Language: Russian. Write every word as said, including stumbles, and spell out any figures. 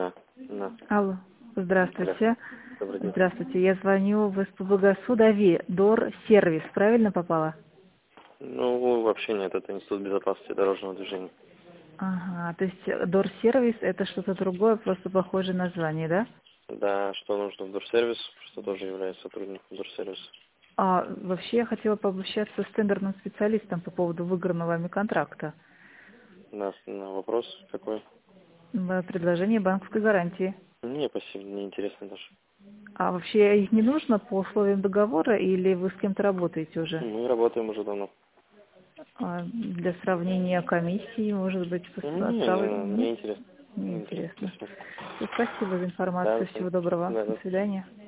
Да, да. Алло, здравствуйте. Добрый день. Здравствуйте, я звоню в СПБГ Судави, Дор Сервис, правильно попала? Ну, вообще нет, это Институт безопасности дорожного движения. Ага, то есть Дор Сервис это что-то другое, просто похожее название, да? Да, что нужно в Дорсервис, что тоже является сотрудником Дорсервиса. А вообще я хотела пообщаться с тендерным специалистом по поводу выигранного вами контракта. У нас на вопрос какой? М, Предложение банковской гарантии. Не, спасибо, не интересно даже. А вообще их не нужно по условиям договора или вы с кем-то работаете уже? Мы работаем уже давно. А для сравнения комиссии, может быть, Не, осталось? не, Нет? не интересно. Не интересно, Неинтересно. спасибо. Спасибо за Да, информацию. до Всего свидания. доброго. Да, До да. свидания.